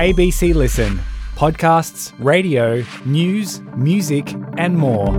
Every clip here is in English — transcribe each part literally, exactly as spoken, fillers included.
A B C Listen. Podcasts, radio, news, music and more.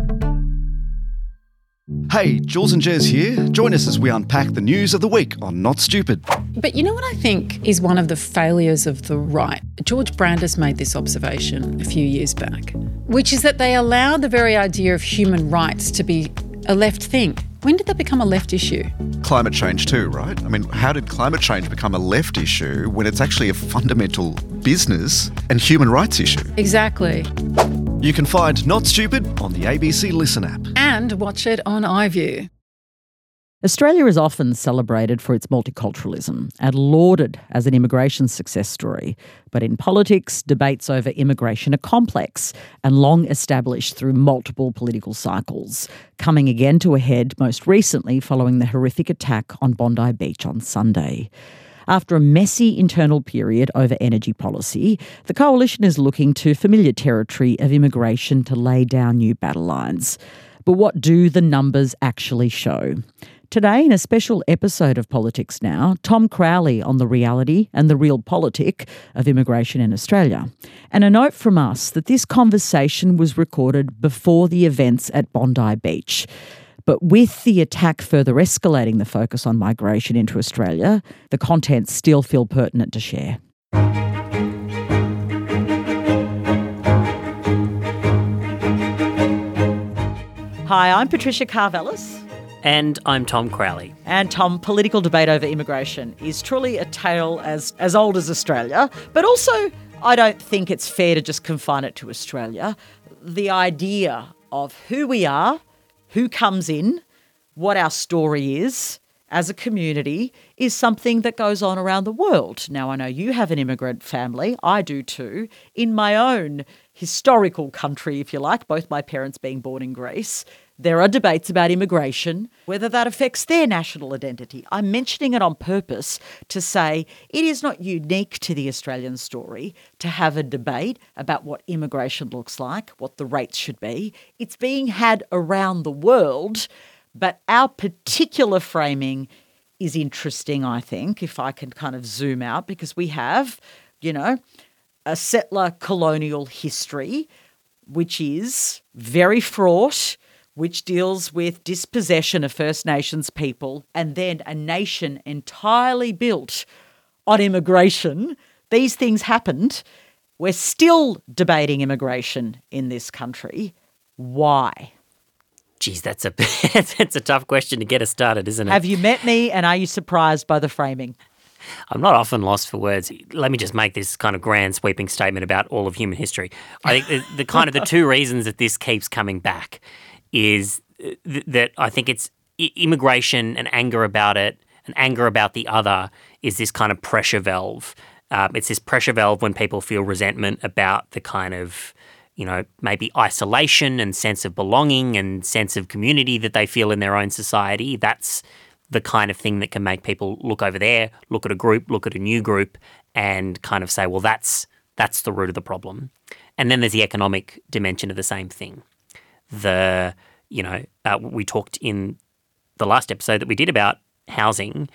Hey, Jules and Jez here. Join us as we unpack the news of the week on Not Stupid. But you know what I think is one of the failures of the right? George Brandis made this observation a few years back, which is that they allow the very idea of human rights to be a left thing. When did that become a left issue? Climate change too, right? I mean, how did climate change become a left issue when it's actually a fundamental business and human rights issue? Exactly. You can find Not Stupid on the A B C Listen app. And watch it on iView. Australia is often celebrated for its multiculturalism and lauded as an immigration success story. But in politics, debates over immigration are complex and long established through multiple political cycles, coming again to a head most recently following the horrific attack on Bondi Beach on Sunday. After a messy internal period over energy policy, the Coalition is looking to familiar territory of immigration to lay down new battle lines. But what do the numbers actually show? Today, in a special episode of Politics Now, Tom Crowley on the reality and the real politic of immigration in Australia. And a note from us that this conversation was recorded before the events at Bondi Beach. But with the attack further escalating the focus on migration into Australia, the contents still feel pertinent to share. Hi, I'm Patricia Karvelis. And I'm Tom Crowley. And Tom, political debate over immigration is truly a tale as, as old as Australia, but also I don't think it's fair to just confine it to Australia. The idea of who we are, who comes in, what our story is as a community is something that goes on around the world. Now, I know you have an immigrant family. I do too. In my own historical country, if you like, both my parents being born in Greece, there are debates about immigration, whether that affects their national identity. I'm mentioning it on purpose to say it is not unique to the Australian story to have a debate about what immigration looks like, what the rates should be. It's being had around the world, but our particular framing is interesting, I think, if I can kind of zoom out, because we have, you know, a settler colonial history, which is very fraught, which deals with dispossession of First Nations people, and then a nation entirely built on immigration. These things happened. We're still debating immigration in this country. Why? Geez, that's a that's a tough question to get us started, isn't it? Have you met me, and are you surprised by the framing? I'm not often lost for words. Let me just make this kind of grand sweeping statement about all of human history. I think the, the kind of the two reasons that this keeps coming back is th- that I think it's I- immigration and anger about it, and anger about the other is this kind of pressure valve. Um, it's this pressure valve when people feel resentment about the kind of, you know, maybe isolation and sense of belonging and sense of community that they feel in their own society. That's the kind of thing that can make people look over there, look at a group, look at a new group, and kind of say, well, that's that's the root of the problem. And then there's the economic dimension of the same thing. The, you know, uh, we talked in the last episode that we did about housing.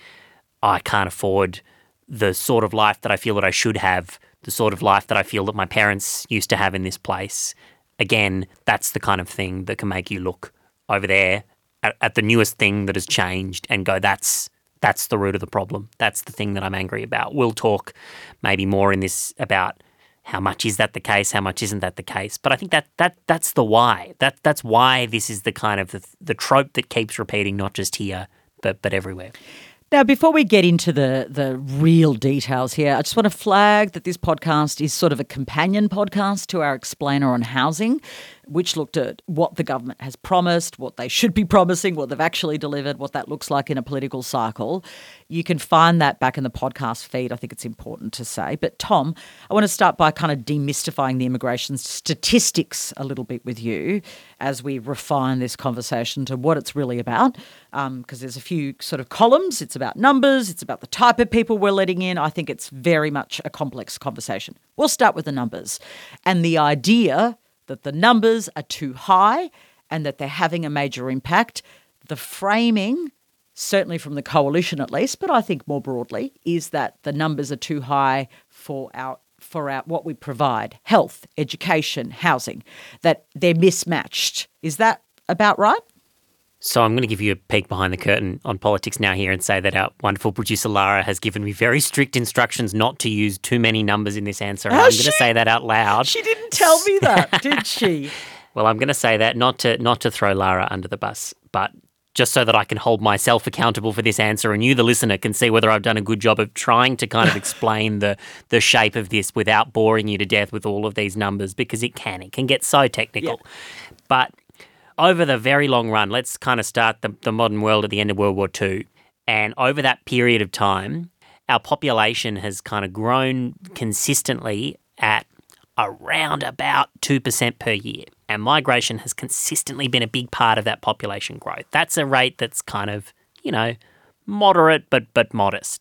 I can't afford the sort of life that I feel that I should have, the sort of life that I feel that my parents used to have in this place. Again, that's the kind of thing that can make you look over there at, at the newest thing that has changed and go, that's that's the root of the problem. That's the thing that I'm angry about. We'll talk maybe more in this about how much is that the case, how much isn't that the case. But I think that that that's the why. That that's why this is the kind of the, the trope that keeps repeating, not just here, but but everywhere. Now, before we get into the, the real details here, I just want to flag that this podcast is sort of a companion podcast to our explainer on housing, which looked at what the government has promised, what they should be promising, what they've actually delivered, what that looks like in a political cycle. You can find that back in the podcast feed. I think it's important to say. But Tom, I want to start by kind of demystifying the immigration statistics a little bit with you as we refine this conversation to what it's really about, because um, there's a few sort of columns. It's about numbers. It's about the type of people we're letting in. I think it's very much a complex conversation. We'll start with the numbers and the idea that the numbers are too high and that they're having a major impact. The framing, certainly from the Coalition at least, but I think more broadly, is that the numbers are too high for our for our, what we provide, health, education, housing, that they're mismatched. Is that about right? So I'm going to give you a peek behind the curtain on politics now here and say that our wonderful producer Lara has given me very strict instructions not to use too many numbers in this answer. And I'm she? going to say that out loud. She didn't tell me that, did she? Well, I'm going to say that not to not to throw Lara under the bus, but just so that I can hold myself accountable for this answer and you, the listener, can see whether I've done a good job of trying to kind of explain the the shape of this without boring you to death with all of these numbers, because it can. It can get so technical. Yeah. But over the very long run, let's kind of start the, the modern world at the end of World War Two. And over that period of time, our population has kind of grown consistently at around about two percent per year. And migration has consistently been a big part of that population growth. That's a rate that's kind of, you know, moderate but but modest.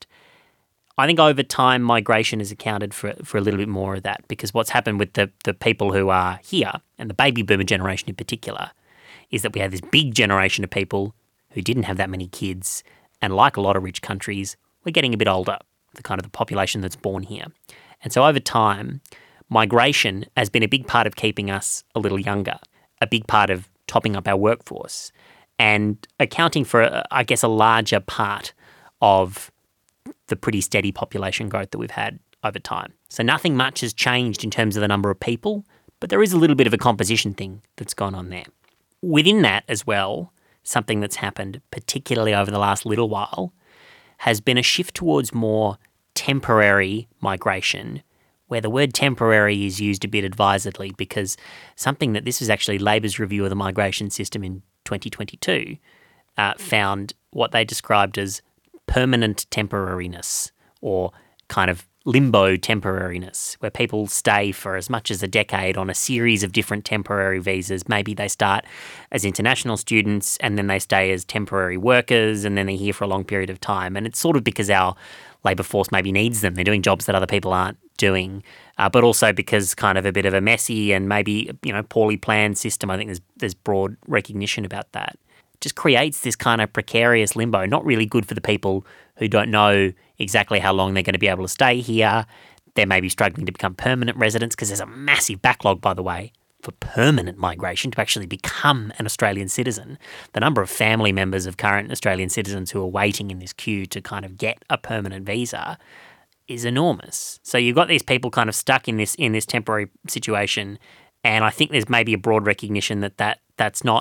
I think over time, migration has accounted for for a little bit more of that, because what's happened with the, the people who are here, and the baby boomer generation in particular, is that we have this big generation of people who didn't have that many kids, and like a lot of rich countries, we're getting a bit older, the kind of the population that's born here. And so over time, migration has been a big part of keeping us a little younger, a big part of topping up our workforce, and accounting for, I guess, a larger part of the pretty steady population growth that we've had over time. So nothing much has changed in terms of the number of people, but there is a little bit of a composition thing that's gone on there. Within that as well, something that's happened, particularly over the last little while, has been a shift towards more temporary migration, where the word temporary is used a bit advisedly, because something that this was actually Labor's review of the migration system in twenty twenty-two uh, found what they described as permanent temporariness, or kind of limbo temporariness, where people stay for as much as a decade on a series of different temporary visas. Maybe they start as international students and then they stay as temporary workers and then they're here for a long period of time. And it's sort of because our labour force maybe needs them. They're doing jobs that other people aren't doing, uh, but also because kind of a bit of a messy and maybe, you know, poorly planned system. I think there's there's broad recognition about that. Just creates this kind of precarious limbo, not really good for the people who don't know exactly how long they're going to be able to stay here. They may be struggling to become permanent residents, because there's a massive backlog, by the way, for permanent migration to actually become an Australian citizen. The number of family members of current Australian citizens who are waiting in this queue to kind of get a permanent visa is enormous. So you've got these people kind of stuck in this in this temporary situation, and I think there's maybe a broad recognition that, that that's not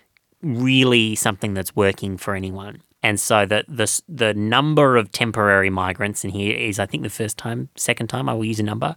really something that's working for anyone. And so the, the the number of temporary migrants, and here is, I think, the first time, second time I will use a number,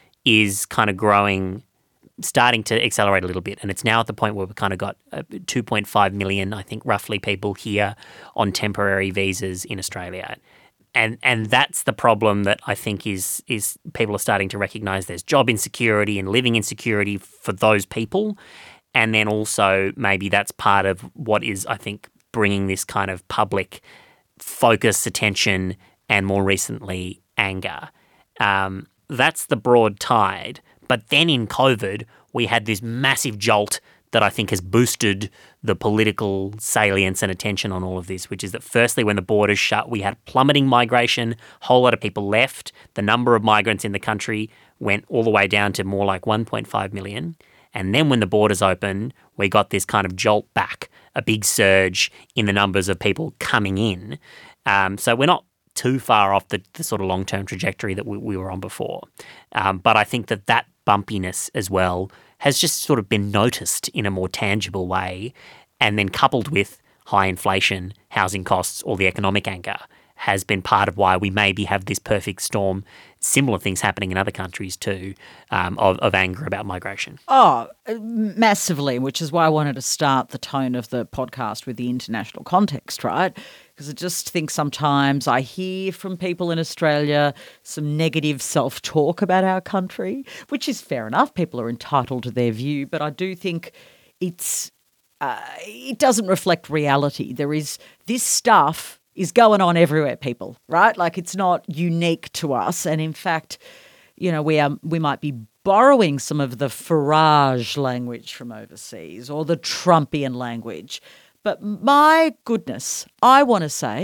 is kind of growing, starting to accelerate a little bit. And it's now at the point where we've kind of got two point five million, I think, roughly people here on temporary visas in Australia. And and that's the problem that I think is is people are starting to recognise there's job insecurity and living insecurity for those people. And then also maybe that's part of what is, I think, bringing this kind of public focus, attention, and more recently, anger. Um, that's the broad tide. But then in COVID, we had this massive jolt that I think has boosted the political salience and attention on all of this, which is that firstly, when the borders shut, we had plummeting migration, a whole lot of people left. The number of migrants in the country went all the way down to more like one point five million. And then when the borders opened, we got this kind of jolt back, a big surge in the numbers of people coming in. Um, so we're not too far off the, the sort of long-term trajectory that we, we were on before. Um, but I think that that bumpiness as well has just sort of been noticed in a more tangible way, and then coupled with high inflation, housing costs, or the economic anger has been part of why we maybe have this perfect storm. Similar things happening in other countries too, um, of, of anger about migration. Oh, massively, which is why I wanted to start the tone of the podcast with the international context, right? Because I just think sometimes I hear from people in Australia some negative self-talk about our country, which is fair enough. People are entitled to their view, but I do think it's uh, it doesn't reflect reality. There is this stuff is going on everywhere, people, right? Like, it's not unique to us. And in fact, you know, we are, we might be borrowing some of the Farage language from overseas or the Trumpian language. But my goodness, I want to say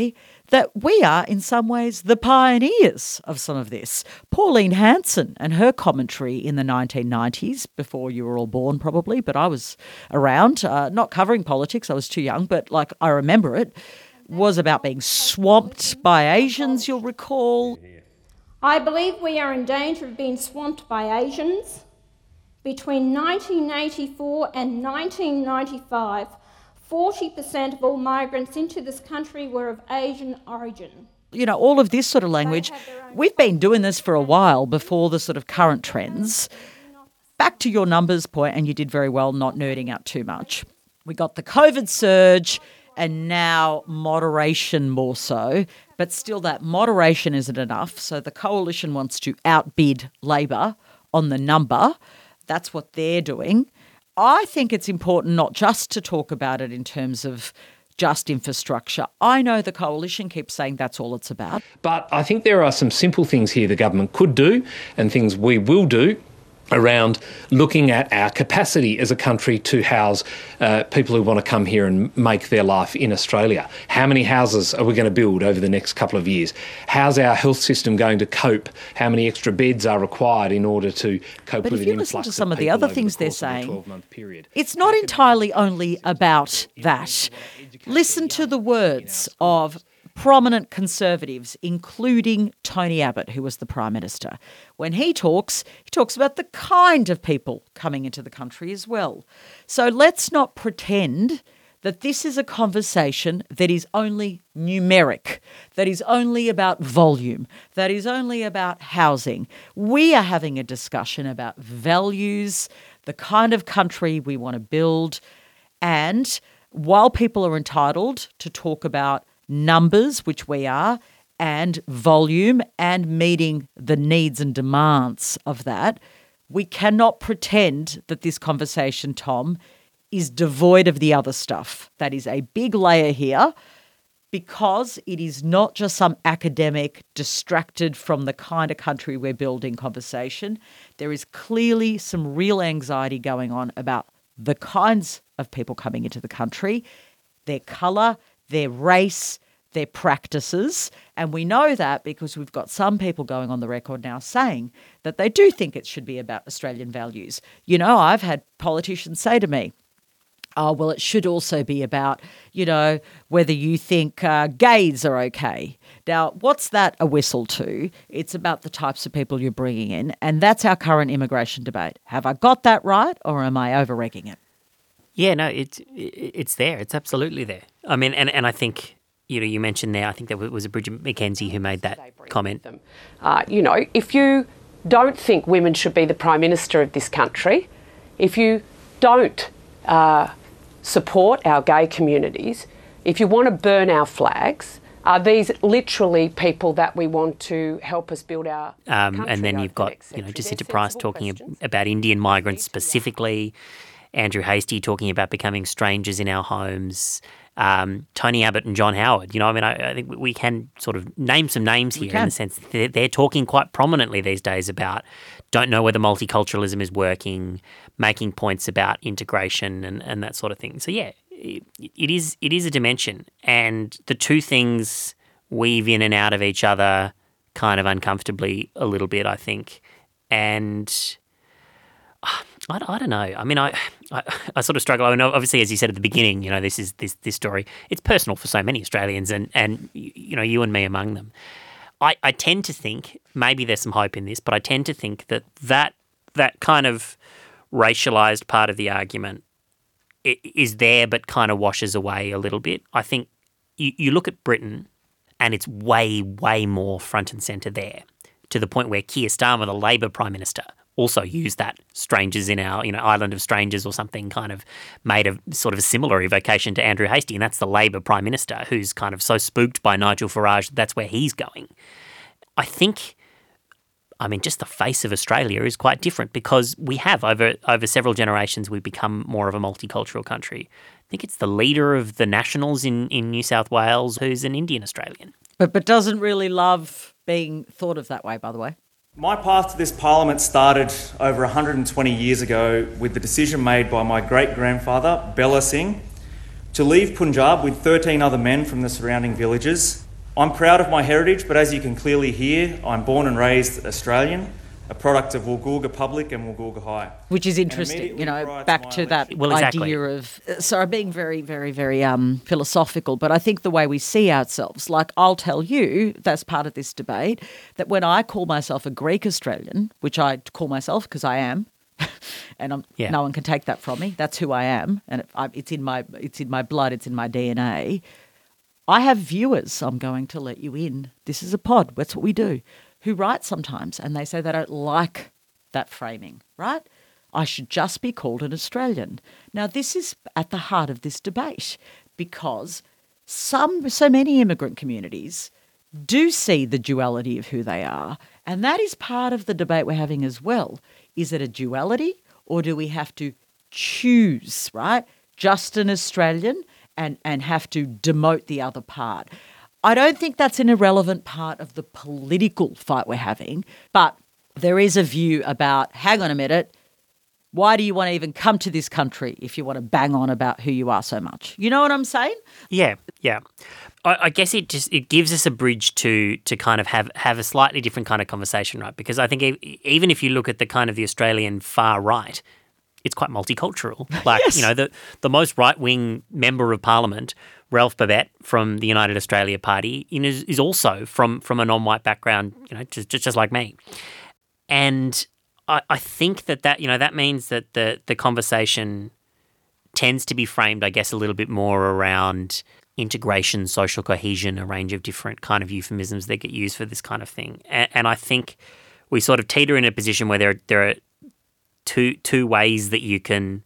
that we are in some ways the pioneers of some of this. Pauline Hanson and her commentary in the nineteen nineties, before you were all born probably, but I was around, uh, not covering politics, I was too young, but like I remember it, was about being swamped by Asians, you'll recall. I believe we are in danger of being swamped by Asians. Between nineteen eighty-four and nineteen ninety-five, forty percent of all migrants into this country were of Asian origin. You know, all of this sort of language. We've been doing this for a while before the sort of current trends. Back to your numbers point, and you did very well not nerding out too much. We got the COVID surge and now moderation more so, but still that moderation isn't enough. So the coalition wants to outbid Labor on the number. That's what they're doing. I think it's important not just to talk about it in terms of just infrastructure. I know the coalition keeps saying that's all it's about. But I think there are some simple things here the government could do and things we will do around looking at our capacity as a country to house uh, people who want to come here and make their life in Australia. How many houses are we going to build over the next couple of years? How's our health system going to cope? How many extra beds are required in order to cope but with if an you listen influx to some of of the people other over things the they're course of a saying, twelve-month period? It's not entirely only about that. Listen to the words of prominent Conservatives, including Tony Abbott, who was the Prime Minister. When he talks, he talks about the kind of people coming into the country as well. So let's not pretend that this is a conversation that is only numeric, that is only about volume, that is only about housing. We are having a discussion about values, the kind of country we want to build, and while people are entitled to talk about numbers, which we are, and volume and meeting the needs and demands of that, we cannot pretend that this conversation, Tom, is devoid of the other stuff. That is a big layer here because it is not just some academic, distracted from the kind of country we're building conversation. There is clearly some real anxiety going on about the kinds of people coming into the country, their colour, their race, their practices. And we know that because we've got some people going on the record now saying that they do think it should be about Australian values. You know, I've had politicians say to me, oh, well, it should also be about, you know, whether you think uh, gays are okay. Now, what's that a whistle to? It's about the types of people you're bringing in. And that's our current immigration debate. Have I got that right or am I over-regging it? Yeah, no, it's it's there. It's absolutely there. I mean, and, and I think, you know, you mentioned there, I think there was a Bridget McKenzie who made that comment. Uh, you know, if you don't think women should be the Prime Minister of this country, if you don't uh, support our gay communities, if you want to burn our flags, are these literally people that we want to help us build our um, country? And then you've got, you know, Jacinta Price talking questions. about Indian migrants specifically, Andrew Hastie talking about becoming strangers in our homes, um, Tony Abbott and John Howard. You know, I mean, I, I think we can sort of name some names here in the sense that they're, they're talking quite prominently these days about don't know whether multiculturalism is working, making points about integration and, and that sort of thing. So, yeah, it, it is it is a dimension. And the two things weave in and out of each other kind of uncomfortably a little bit, I think. And I, I don't know. I mean, I, I I sort of struggle. I mean, obviously, as you said at the beginning, you know, this is this this story. It's personal for so many Australians, and and you know, you and me among them. I, I tend to think maybe there's some hope in this, but I tend to think that that that kind of racialised part of the argument is there, but kind of washes away a little bit. I think you, you look at Britain, and it's way way more front and centre there, to the point where Keir Starmer, the Labor Prime Minister, also used that strangers in our, you know, island of strangers or something, kind of made a sort of a similar evocation to Andrew Hastie, and that's the Labor Prime Minister who's kind of so spooked by Nigel Farage that that's where he's going. I think, I mean, just the face of Australia is quite different because we have, over over several generations, we've become more of a multicultural country. I think it's the leader of the Nationals in, in New South Wales who's an Indian Australian. But, but doesn't really love being thought of that way, by the way. My path to this parliament started over one hundred twenty years ago with the decision made by my great-grandfather, Bella Singh, to leave Punjab with thirteen other men from the surrounding villages I'm proud of my heritage, but as you can clearly hear, I'm born and raised Australian, a product of Woolgoolga Public and Woolgoolga High. Which is interesting, you know, back to that well, exactly. idea of, sorry, being very, very, very um, philosophical, but I think the way we see ourselves, like I'll tell you, that's part of this debate, that when I call myself a Greek Australian, which I call myself because I am, and I'm, yeah. no one can take that from me, that's who I am, and it, I, it's in my it's in my blood, it's in my D N A. I have viewers, I'm going to let you in. This is a pod, that's what we do, who write sometimes and they say they don't like that framing, right? I should just be called an Australian. Now, this is at the heart of this debate because some, so many immigrant communities do see the duality of who they are, and that is part of the debate we're having as well. Is it a duality or do we have to choose, right, just an Australian and, and have to demote the other part? I don't think that's an irrelevant part of the political fight we're having, but there is a view about, hang on a minute, why do you want to even come to this country if you want to bang on about who you are so much? You know what I'm saying? Yeah, yeah. I, I guess it just it gives us a bridge to to kind of have, have a slightly different kind of conversation, right? Because I think e- even if you look at the kind of the Australian far right, it's quite multicultural. Like, yes. you know, the, the most right-wing member of parliament, Ralph Babet from the United Australia Party, you know, is, is also from, from a non-white background, you know, just, just, just like me. And I, I think that, that, you know, that means that the, the conversation tends to be framed, I guess, a little bit more around integration, social cohesion, a range of different kind of euphemisms that get used for this kind of thing. And, and I think we sort of teeter in a position where there, there are two two ways that you can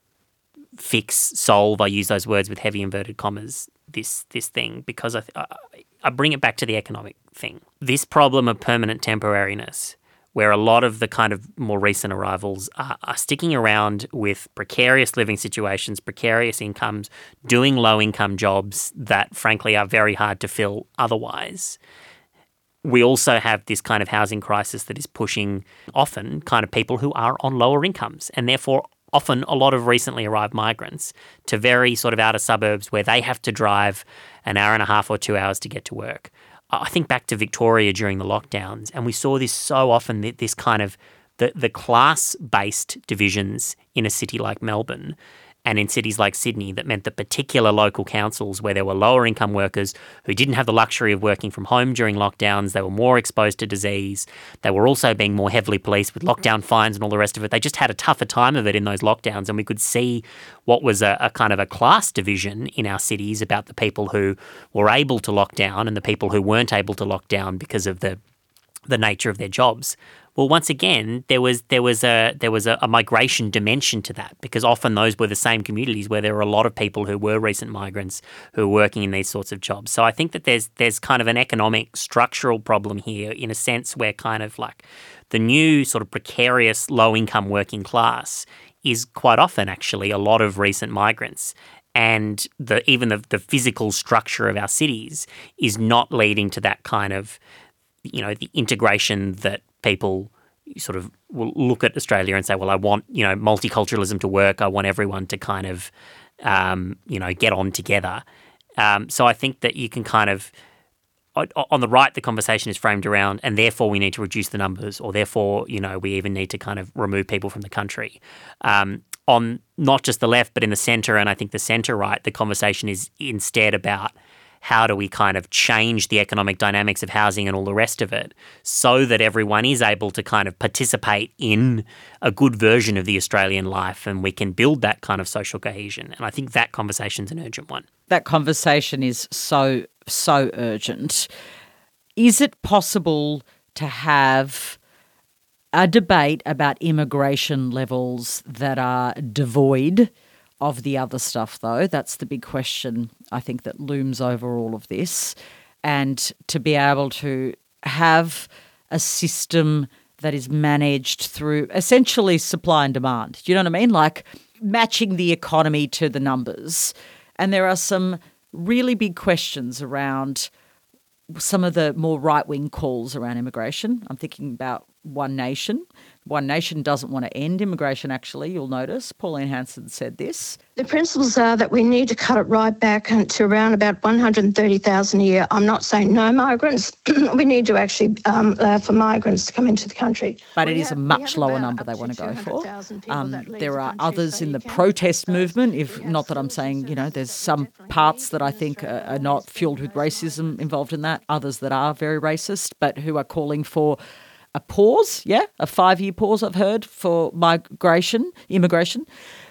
fix, solve, I use those words with heavy inverted commas, this this thing, because I, I, I bring it back to the economic thing. This problem of permanent temporariness, where a lot of the kind of more recent arrivals are, are sticking around with precarious living situations, precarious incomes, doing low-income jobs that, frankly, are very hard to fill otherwise. We also have this kind of housing crisis that is pushing often kind of people who are on lower incomes and therefore often a lot of recently arrived migrants to very sort of outer suburbs where they have to drive an hour and a half or two hours to get to work. I think back to Victoria during the lockdowns, and we saw this so often, this kind of the, the class-based divisions in a city like Melbourne and in cities like Sydney that meant that particular local councils where there were lower income workers who didn't have the luxury of working from home during lockdowns, they were more exposed to disease, they were also being more heavily policed with lockdown fines and all the rest of it. They just had a tougher time of it in those lockdowns, and we could see what was a, a kind of a class division in our cities about the people who were able to lock down and the people who weren't able to lock down because of the the nature of their jobs. Well, once again, there was there was a there was a, a migration dimension to that, because often those were the same communities where there were a lot of people who were recent migrants who were working in these sorts of jobs. So I think that there's there's kind of an economic structural problem here, in a sense where kind of like the new sort of precarious low-income working class is quite often actually a lot of recent migrants. And the even the, the physical structure of our cities is not leading to that kind of, you know, the integration that people sort of will look at Australia and say, well, I want, you know, multiculturalism to work. I want everyone to kind of, um, you know, get on together. Um, so I think that you can kind of, on the right, the conversation is framed around, and therefore we need to reduce the numbers, or therefore, you know, we even need to kind of remove people from the country. Um, on not just the left, but in the centre, and I think the centre right, the conversation is instead about how do we kind of change the economic dynamics of housing and all the rest of it so that everyone is able to kind of participate in a good version of the Australian life, and we can build that kind of social cohesion. And I think that conversation's an urgent one. That conversation is so, so urgent. Is it possible to have a debate about immigration levels that are devoid of the other stuff, though? That's the big question, I think, that looms over all of this. And to be able to have a system that is managed through essentially supply and demand. Do you know what I mean? Like matching the economy to the numbers. And there are some really big questions around some of the more right-wing calls around immigration. I'm thinking about One Nation, One Nation doesn't want to end immigration, actually, you'll notice. Pauline Hanson said this. The principles are that we need to cut it right back to around about one hundred thirty thousand a year. I'm not saying no migrants. We need to actually um, allow for migrants to come into the country. But it is a much lower number they want to go for. Um, there are others in the protest movement, if not that I'm saying, you know, there's some parts that I think are, are not fueled with racism involved in that, others that are very racist, but who are calling for a pause, yeah, a five-year pause I've heard for migration, immigration.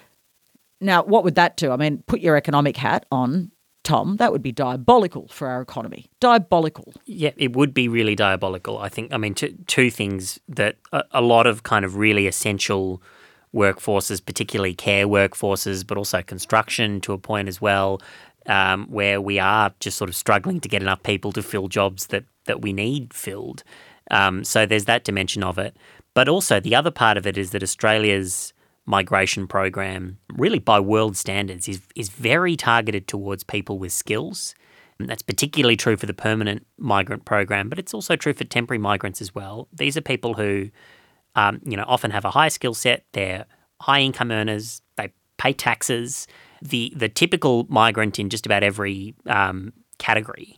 Now, what would that do? I mean, put your economic hat on, Tom. That would be diabolical for our economy. Diabolical. Yeah, it would be really diabolical. I think, I mean, two, two things that a, a lot of kind of really essential workforces, particularly care workforces, but also construction to a point as well, um, where we are just sort of struggling to get enough people to fill jobs that, that we need filled. Um, so there's that dimension of it. But also the other part of it is that Australia's migration program, really by world standards, is is very targeted towards people with skills. And that's particularly true for the permanent migrant program, but it's also true for temporary migrants as well. These are people who, um, you know, often have a high skill set. They're high income earners. They pay taxes. The the typical migrant in just about every um, category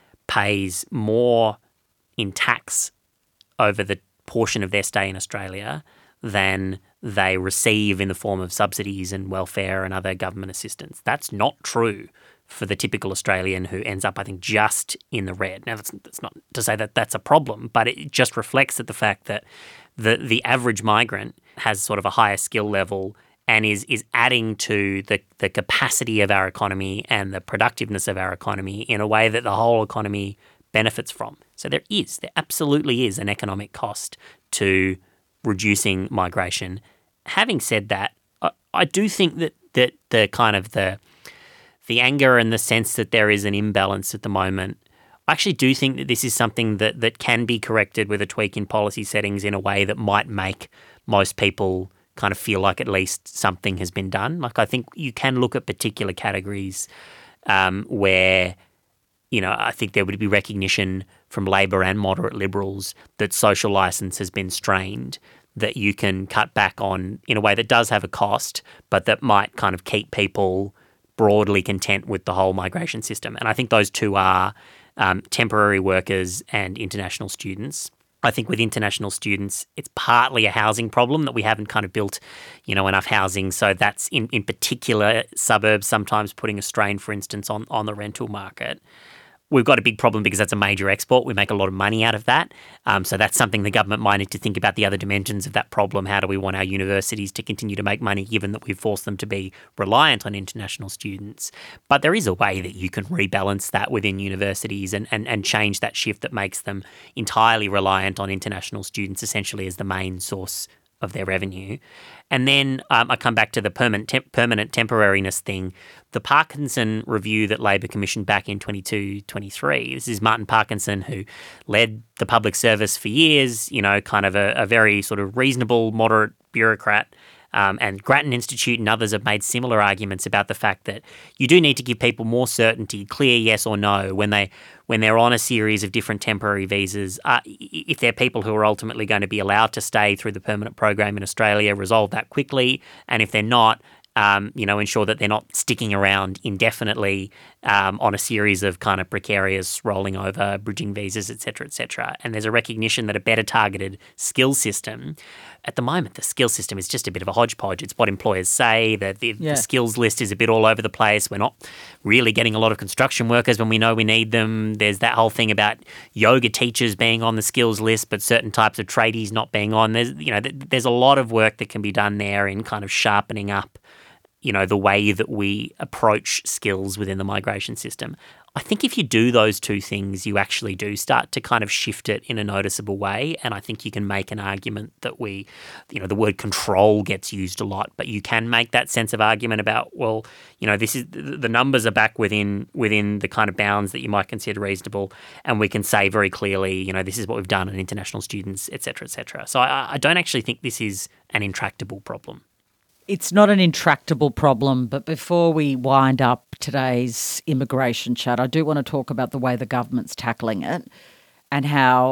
pays more in tax over the portion of their stay in Australia than they receive in the form of subsidies and welfare and other government assistance. That's not true for the typical Australian who ends up, I think, just in the red. Now, that's, that's not to say that that's a problem, but it just reflects that the fact that the the average migrant has sort of a higher skill level and is is adding to the, the capacity of our economy and the productiveness of our economy in a way that the whole economy benefits from. So there is, there absolutely is an economic cost to reducing migration. Having said that, I, I do think that, that the kind of the the anger and the sense that there is an imbalance at the moment, I actually do think that this is something that, that can be corrected with a tweak in policy settings in a way that might make most people kind of feel like at least something has been done. Like I think you can look at particular categories um, where you know, I think there would be recognition from Labor and moderate Liberals that social licence has been strained, that you can cut back on in a way that does have a cost, but that might kind of keep people broadly content with the whole migration system. And I think those two are um, temporary workers and international students. I think with international students, it's partly a housing problem that we haven't kind of built, you know, enough housing. So that's in, in particular suburbs sometimes putting a strain, for instance, on, on the rental market. We've got a big problem because that's a major export. We make a lot of money out of that. Um, so that's something the government might need to think about, the other dimensions of that problem. How do we want our universities to continue to make money given that we've forced them to be reliant on international students? But there is a way that you can rebalance that within universities and, and, and change that shift that makes them entirely reliant on international students essentially as the main source of their revenue. And then um, I come back to the permanent temp- permanent temporariness thing. The Parkinson review that Labor commissioned back in twenty-two twenty-three, this is Martin Parkinson, who led the public service for years, you know, kind of a, a very sort of reasonable, moderate bureaucrat. Um, and Grattan Institute and others have made similar arguments about the fact that you do need to give people more certainty, clear yes or no, when, they, when they're on a series of different temporary visas. Uh, if they're people who are ultimately going to be allowed to stay through the permanent program in Australia, resolve that quickly. And if they're not, um, you know, ensure that they're not sticking around indefinitely um, on a series of kind of precarious rolling over, bridging visas, et cetera, et cetera. And there's a recognition that a better targeted skills system, at the moment, the skills system is just a bit of a hodgepodge. It's what employers say, that the, yeah. the skills list is a bit all over the place. We're not really getting a lot of construction workers when we know we need them. There's that whole thing about yoga teachers being on the skills list, but certain types of tradies not being on. There's, you know, there's a lot of work that can be done there in kind of sharpening up, you know, the way that we approach skills within the migration system. I think if you do those two things, you actually do start to kind of shift it in a noticeable way. And I think you can make an argument that we, you know, the word control gets used a lot, but you can make that sense of argument about, well, you know, this is the numbers are back within within the kind of bounds that you might consider reasonable. And we can say very clearly, you know, this is what we've done on international students, et cetera, et cetera. So I, I don't actually think this is an intractable problem. It's not an intractable problem, but before we wind up today's immigration chat, I do want to talk about the way the government's tackling it and how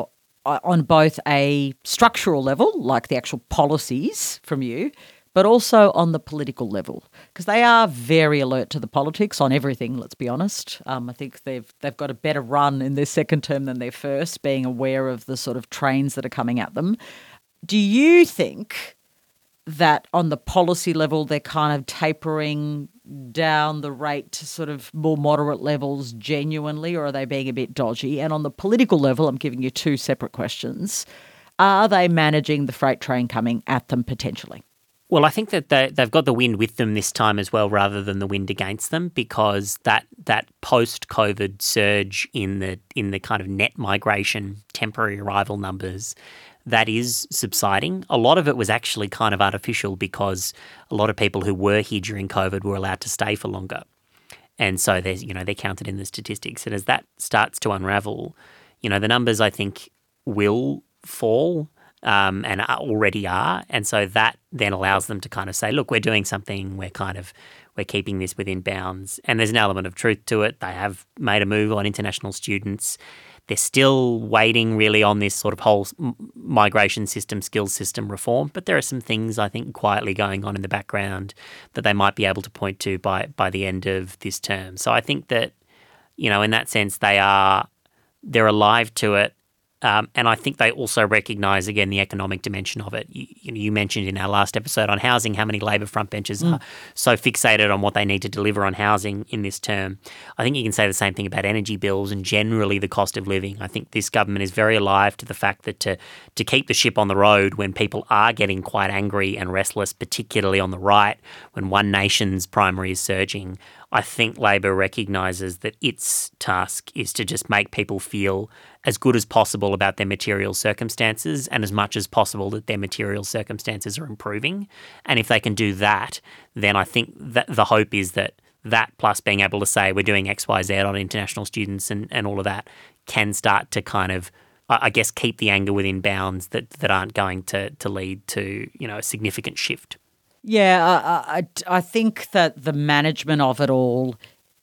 on both a structural level, like the actual policies from you, but also on the political level, because they are very alert to the politics on everything, let's be honest. Um, I think they've they've got a better run in their second term than their first, being aware of the sort of trains that are coming at them. Do you think that on the policy level they're kind of tapering down the rate to sort of more moderate levels genuinely, or are they being a bit dodgy? And on the political level, I'm giving you two separate questions. Are they managing the freight train coming at them potentially? Well, I think that they, they've got the wind with them this time as well, rather than the wind against them, because that that post-COVID surge in the in the kind of net migration, temporary arrival numbers, that is subsiding. A lot of it was actually kind of artificial because a lot of people who were here during COVID were allowed to stay for longer. And so there's, you know, they're counted in the statistics. And as that starts to unravel, you know, the numbers I think will fall um, and already are. And so that then allows them to kind of say, look, we're doing something, we're kind of, we're keeping this within bounds. And there's an element of truth to it. They have made a move on international students. They're still waiting really on this sort of whole migration system, skills system reform, but there are some things I think quietly going on in the background that they might be able to point to by by the end of this term. So I think that, you know, in that sense, they are they're alive to it. Um, and I think they also recognise, again, the economic dimension of it. You, you know, you mentioned in our last episode on housing how many Labor frontbenchers mm. are so fixated on what they need to deliver on housing in this term. I think you can say the same thing about energy bills and generally the cost of living. I think this government is very alive to the fact that to, to keep the ship on the road when people are getting quite angry and restless, particularly on the right, when One Nation's primary is surging, I think Labor recognises that its task is to just make people feel as good as possible about their material circumstances and as much as possible that their material circumstances are improving. And if they can do that, then I think that the hope is that that plus being able to say we're doing X, Y, Z on international students and, and all of that can start to kind of, I guess, keep the anger within bounds that, that aren't going to, to lead to, you know, a significant shift. Yeah, I, I, I think that the management of it all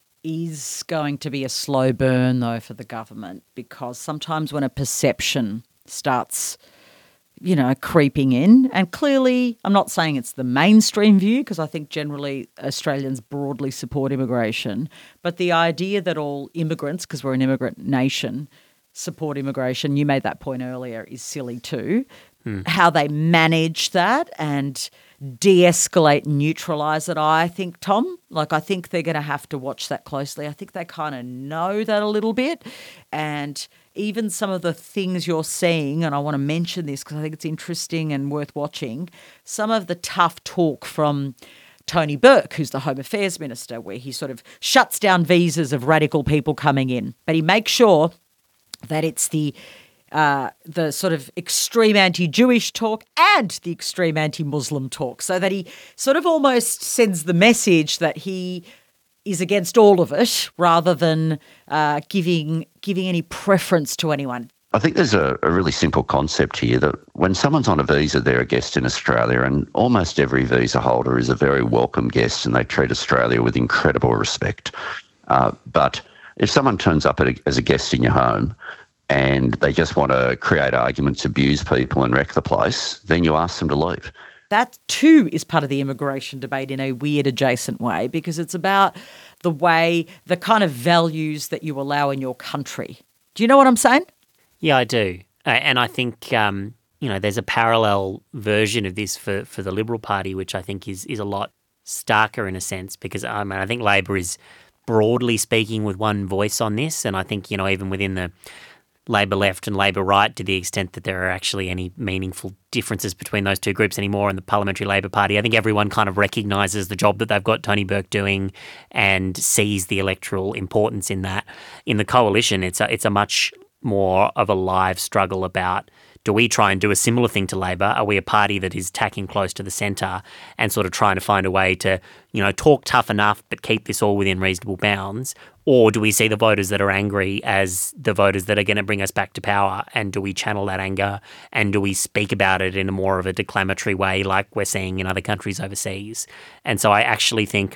is going to be a slow burn, though, for the government, because sometimes when a perception starts, you know, creeping in, and clearly I'm not saying it's the mainstream view, because I think generally Australians broadly support immigration, but the idea that all immigrants, because we're an immigrant nation, support immigration, you made that point earlier, is silly too. Hmm. How they manage that and de-escalate and neutralise it, I think, Tom. Like, I think they're going to have to watch that closely. I think they kind of know that a little bit. And even some of the things you're seeing, and I want to mention this because I think it's interesting and worth watching, some of the tough talk from Tony Burke, who's the Home Affairs Minister, where he sort of shuts down visas of radical people coming in. But he makes sure that it's the Uh, the sort of extreme anti-Jewish talk and the extreme anti-Muslim talk, so that he sort of almost sends the message that he is against all of it rather than uh, giving giving any preference to anyone. I think there's a, a really simple concept here that when someone's on a visa, they're a guest in Australia, and almost every visa holder is a very welcome guest and they treat Australia with incredible respect. Uh, but if someone turns up at a, as a guest in your home and they just want to create arguments, abuse people and wreck the place, then you ask them to leave. That too is part of the immigration debate in a weird adjacent way, because it's about the way, the kind of values that you allow in your country. Do you know what I'm saying? Yeah, I do. Uh, and I think, um, you know, there's a parallel version of this for, for the Liberal Party, which I think is, is a lot starker in a sense, because I mean, I think Labor is broadly speaking with one voice on this. And I think, you know, even within the Labor left and Labor right, to the extent that there are actually any meaningful differences between those two groups anymore in the Parliamentary Labor Party, I think everyone kind of recognises the job that they've got Tony Burke doing and sees the electoral importance in that. In the coalition, it's a, it's a much more of a live struggle about, do we try and do a similar thing to Labor? Are we a party that is tacking close to the centre and sort of trying to find a way to, you know, talk tough enough but keep this all within reasonable bounds? Or do we see the voters that are angry as the voters that are going to bring us back to power? And do we channel that anger? And do we speak about it in a more of a declamatory way like we're seeing in other countries overseas? And so I actually think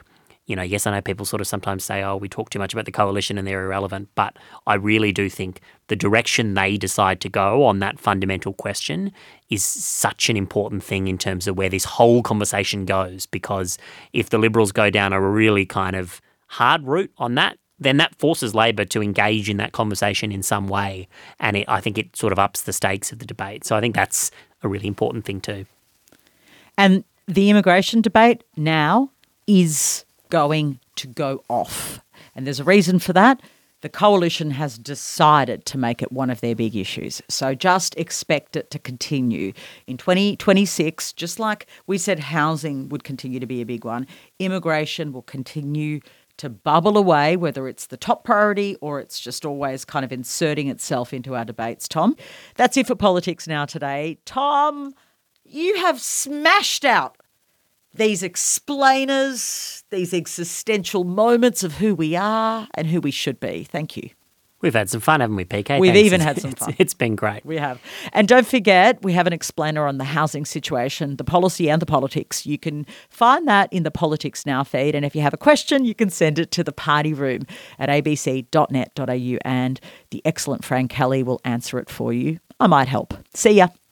You know, yes, I know people sort of sometimes say, oh, we talk too much about the coalition and they're irrelevant, but I really do think the direction they decide to go on that fundamental question is such an important thing in terms of where this whole conversation goes, because if the Liberals go down a really kind of hard route on that, then that forces Labor to engage in that conversation in some way, and it, I think it sort of ups the stakes of the debate. So I think that's a really important thing too. And the immigration debate now is going to go off. And there's a reason for that. The coalition has decided to make it one of their big issues. So just expect it to continue. In twenty twenty-six, just like we said housing would continue to be a big one, immigration will continue to bubble away, whether it's the top priority or it's just always kind of inserting itself into our debates, Tom. That's it for Politics Now today. Tom, you have smashed out these explainers, these existential moments of who we are and who we should be. Thank you. We've had some fun, haven't we, P K? We've Thanks. even had some fun. It's, it's been great. We have. And don't forget, we have an explainer on the housing situation, the policy and the politics. You can find that in the Politics Now feed. And if you have a question, you can send it to the party room at a b c dot net dot a u and the excellent Fran Kelly will answer it for you. I might help. See ya.